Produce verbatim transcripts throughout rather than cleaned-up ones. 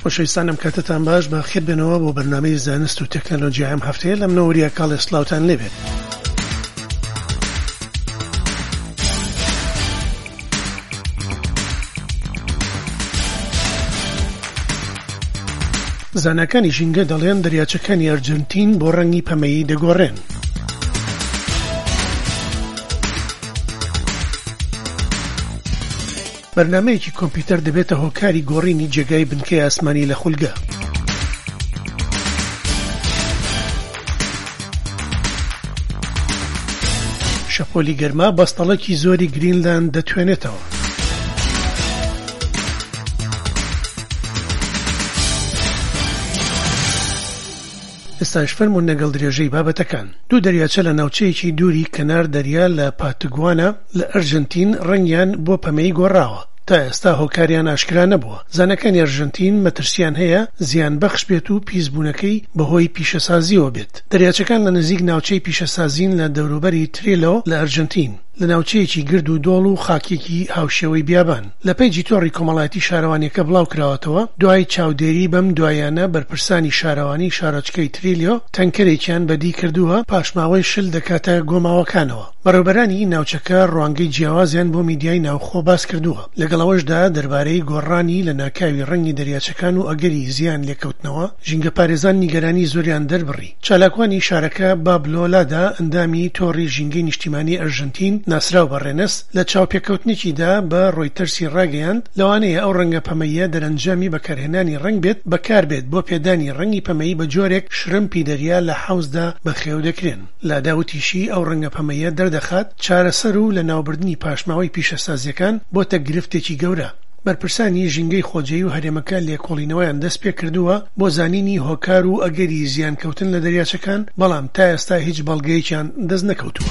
خۆشەویستانم کاتتان باش بە خێر بێنەوە بۆ بەرنامەی زانست و تەکنۆلۆژیا ئەم هەفتەیە لە منەوەریە کاڵێ سڵاوتان لێبێت. زاناکانی ژینگە دەڵێن دەریاچەکانی ئەرجنتین بۆ ڕەنگی پەمەیی دەگۆڕێن. بەرنامەیەکی کۆمپیوتەر دەبێتە هۆکاری گۆڕینی جێگای بنکەی ئاسمانی لە خولگە. شەپۆلی گەرما بەستەڵەکی زۆری گرینلاند دەتوێنێتەوە. ئێستاش فەرموون لەگەڵ درێژەی بابەتەکان. دوو دەریاچە لە ناوچەیەکی دووری کەنار دەریا لە پاتگوانە لە ئەرجنتین ڕەنگیان بۆ پەمەیی گۆڕاوە. تا ئێستا هۆکاریان ئاشکرا نەبووە. زانەکانی ئەرژنتین مەترسیان هەیە زیان بەخش بێت و پیسبوونەکەی بەهۆی پیشەسازیەوە بێت. دەریاچەکان لە نزیک ناوچەی پیشەسازین لە دەوروبەری ترێلۆ لە ئەرجنتین لە ناوچەیەکی گرد و دۆڵ و خاکێکی هاوشێوەی بیابان. لە پێیجی تۆڕی کۆمەڵایەتی شارەوانیەکە بڵاو کراوەتەوە دوای چاودێری بەم دوایانە بەرپرسانی شارەوانی شارۆچکەی تریلیۆ تەنکەرێکیان بەدی کردووە پاشماوەی شل دەکاتە گۆماوەکانەوە. بەڕێوەبەرانی ناوچەکە ڕوانگەی جیاوازیان بۆ میدیای ناوخۆ باس کردووە. لەگەڵەوەشدا دەربارەی گۆڕانی لە ناکاوی ڕەنگی دەریاچەکان و ئەگەری زیان لێکەوتنەوە ژینگە پارێزان نیگەرانی زۆریان دەربڕی. چالاکوانی شارەکە بابلۆلادا ئەندامی تۆڕی ژینگەی نیشتیمانی ئەرژنتین ناسراو بەڕێنەس لە چاوپێکەوتنێکیدا بە ڕۆیتەرسی ڕاگەیاند لەوانەیە ئەو ڕەنگە پەمەییە دەرەنجامی بەکارهێنانی ڕەنگ بێت بەکار بێت بۆ پێدانی ڕەنگی پەمەیی بە جۆرێک شرمپی دەریا لە حەوزدا بەخێو دەکرێن. لاداوتیشی ئەو ڕەنگە پەمەییە دەردەخات چارەسەر و لە ناوبردنی پاشماوەی پیشەسازیەکان بۆتە گرفتێکی گەورە. بەرپرسانی ژینگەی خۆجێی و هەرێمەکە لێکۆڵینەوەیان دەست پێ کردووە بۆ زانینی هۆکار و ئەگەری زیانکەوتن لە دەریاچەکان، بەڵام تا ئێستا هیچ بەڵگەیەکیان دەست نەکەوتووە.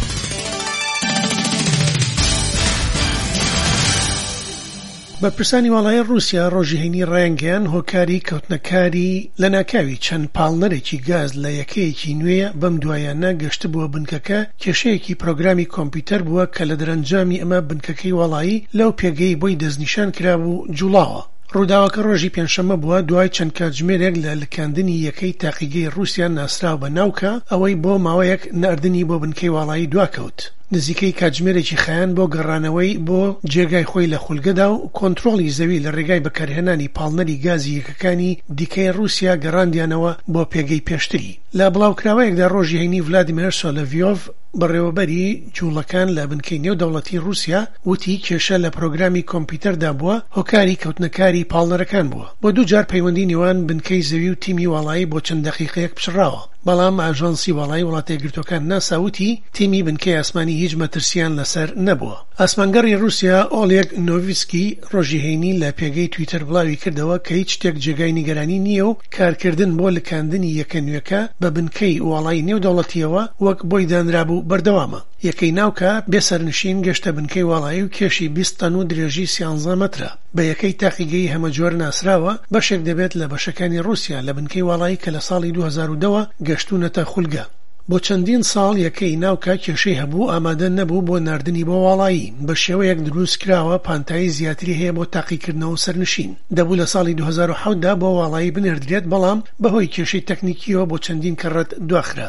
بەرپرسانی وڵایەتی رووسیا ڕۆژی هەینی ڕایانگەیان هۆکاری کەوتنەکاری لە ناکاوی چەند پاڵنەرێکی گاز لە یەکەیەکی نوێیە بەم دوایانە گەشت بووە بنکەکە کێشەیەکی پرۆگرامی کۆمپیوتەر بووە کە لە دەرەنجامی ئەمە بنکەکەی وڵایی لەو پێگەی بۆی دەستنیشان کرابوو جوڵاوە. ڕووداوەکە ڕۆژی پێنجشەممە بووە دوای چەند کاتژمێرێک لە لکاندنی یەکەی تاقیگەی رووسیا ناسراو بە ناوکە ئەوەی بۆ ماوەیەک ناردنی بۆ بنکەی وڵایی دواکەوت. نزیکەی کاتژمێرێکی خەیان بۆ گەڕانەوەی بۆ جێگای خۆی لە خولگەدا و کۆنتڕۆڵی زەوی لە ڕێگای بەکارهێنانی پاڵنەری گازی یەکەکانی دیکەی رووسیا گەڕاندیانەوە بۆ پێگەی پێشتری. لە بڵاوکراوەیەکدا ڕۆژی هەینی ڤلادیمیر سۆلڤیۆڤ بەڕێوەبەری جوڵەکان لە بنکەی نێودەوڵەتی رووسیا وتی کێشە لە پرۆگرامی کۆمپیوتەردا بووە هۆکاری کەوتنەکاری پاڵنەرەکان بووە. بۆ دوو جار پەیوەندی نێوان بنکەی زەوی و تیمی وڵایی بۆ چەند دەقیقەیەک پشڕاوە، بەڵام ئاژانسی وڵایی وڵاتە یەکگرتوەکان ناساوتی تیمی بنکەی ئاسمانی هیچ مەترسیان لەسەر نەبووە. ئاسمانگەڕی رووسیا ئۆلێگ نۆڤیسکی ڕۆژی هەینی لە پێگەی تویتەر بڵاوی کردەوە کە هیچ شتێک جێگای نیگەرانی نییە و کارکردن بۆ لکاندنی یەکە نوێکە بە بنکەی وڵایی نێودەوڵەتیەوە وەک بۆی دانرابوو بەردەوامە. یەکەی ناوکە بێسەرنشین گەشتە بنکەی وڵایی و کێشی بیست تەن و درێژی سیانزە مەترە. بە یەکەی تاقیگەی هەمە جۆر ناسراوە بەشێک دەبێت لە بەشەکانی رووسیا لە بنکەی وڵایی کە لە ساڵی دوو هەزار و دە گەشتونەتە خولگە. بۆ چەندین ساڵ یەکەی ناوکە کێشەی هەبوو ئامادە نەبوو بۆ ناردنی بۆ وڵایی. بە شێوەیەک دروست کراوە پانتایی زیاتری هەیە بۆ تاقیکردنەوە و سەرنشین. دەبوو لە ساڵی دوو هەزار و حەوت دا بۆ وڵایی بنێردرێت، بەڵام بەهۆی کێشەی تەکنیکیەوە بۆ چەندین کەڕەت دواخرا.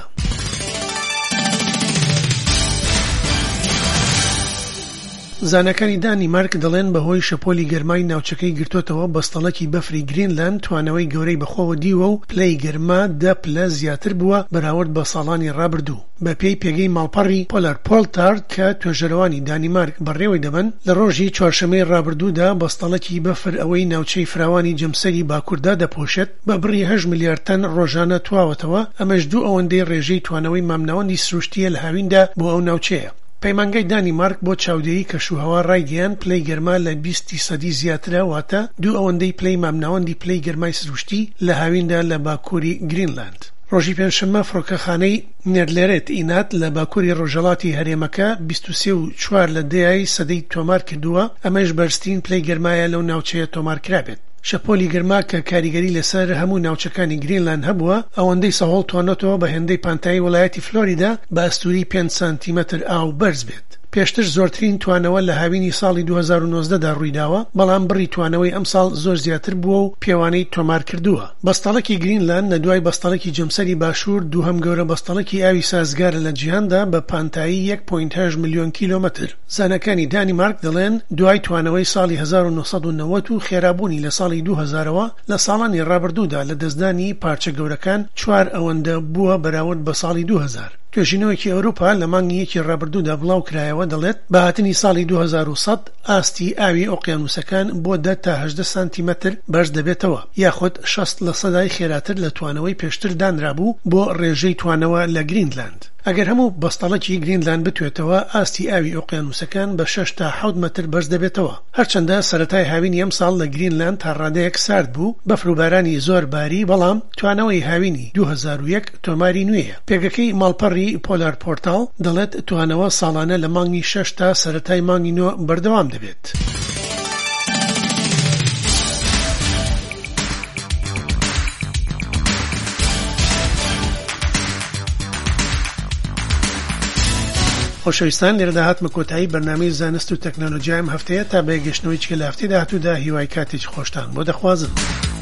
زانەکانی دانیمارک دەڵێن بەهۆی شەپۆلی گەرمای ناوچەکەی گرتوتەوە بەستەڵەکی بەفری گرینلاند توانەوەی گەورەی بەخۆوە دیوە و پلەی گەرما دە پلە زیاتر بووە بەراورد بە ساڵانی ڕابردوو. بە پێی پێگەی ماڵپەڕی پۆلار پۆلتارد کە توێژەرەوانی دانیمارک بەڕێوەی دەبن، لە ڕۆژی چوارشەمەی ڕابردوودا بەستەڵەکی بەفر ئەوەی ناوچەی فراوانی جەمسەری باکووردا دەپۆشێت بە بڕی هەژد ملیار تەن ڕۆژانە تواوەتەوە. ئەمەش دوو ئەوەندەی ڕێژەی توانەوەی مامناوەندی سروشتیە لە هاویندا بۆ ئەو ناوچەیە. پەیمانگەی دانیمارک بۆ چاودێری کەشوهەوا ڕایگەیاند پلەی گەرما لە بیست سەدی زیاترە، واتە دوو ئەوەندەی پلەی مامناوەندی پلەی گەرمای سروشتی لە هاویندا لە باکووری گرینلاند. ڕۆژی پێنجشەممە فڕۆکەخانەی نێرلێرێت ئینات لە باکووری ڕۆژهەڵاتی هەرێمەکە بیست و سێ و چوار لە دەیای سەدەی تۆمار کردووە. ئەمەش بەرزترین پلەی گەرمایە لەو ناوچەیە تۆمار کرابێت. شەپۆلی گەرما کە کاریگەری لەسەر هەموو ناوچەکانی گرینلاند هەبووە، ئەوەندەی سەهۆڵ توانێتەوە بە هێندەی پانتایی وڵایەتی فلۆریدا بە ئەستوری پێنج سانتیمەتر ئاو بەرز بێت. پێشتر زۆرترین توانەوە لە هاوینی ساڵی دوو هەزار و نۆزدە دا ڕوویداوە، بەڵام بڕی توانەوەی ئەم ساڵ زۆر زیاتر بووە و پێوانەی تۆمار کردووە. بەستەڵەکی گرینلاند لە دوای بەستەڵەکی جەمسەری باشوور دووهەم گەورە بەستەڵەکی ئاوی سازگارە لە جیهاندا بە پانتایی یەک پۆینت هەشت ملیۆن کیلۆمەتر. زانەکانی دانیمارک دەڵێن دوای توانەوەی ساڵی هەزار و نۆسەد و نەوەت و خێرابوونی لە ساڵی دوو هەزارەوە لە ساڵانی ڕابردوودا لە دەستدانی پارچە گەورەکان چوار ئەوەندە بووە بەراورد بە ساڵی دوو هەزار. توێژینەوەکی ئەوروپا لە مانگی یەکی ڕابردوودا بڵاو کرایەوە دەڵێت بە هاتنی ساڵی دوو هەزار و سەد ئاستی ئاوی ئۆقیانوسەکان بۆ دە تا هەژدە سانتیمەتر بەرز دەبێتەوە، یاخود شەست لە سەدای خێراتر لە توانەوەی پێشتر دانرابوو بۆ ڕێژەی توانەوە لە گرینلاند. ئەگەر هەموو بەستەڵەکی گرینلاند بتوێتەوە ئاستی ئاوی ئۆقیانوسەکان بە شەش تا حەوت مەتر بەرز دەبێتەوە. هەرچەندە سەرەتای هاوینی ئەم ساڵ لە گرینلاند تا ڕادەیەک سارد بوو، بەفر و بارانی زۆر باری، بەڵام توانەوەی هاوینی دوو هەزار و یەک تۆماری نوێیە. پێگەکەی ماڵپەڕی پۆلار پۆرتال دەڵێت توانەوە ساڵانە لە مانگی شەش تا سەرەتای مانگی نۆ بەردەوام دەبێت. خۆشەویستان، لێرەدا هاتمە کۆتایی بەرنامەی زانست و تەکنۆلۆژیای ئەم هەفتەیە تا بەیەگەشتنەوەی چکە لە هەفتەی داهاتوودا هیوای کاتێکی خۆشتان بۆ دەخوازم.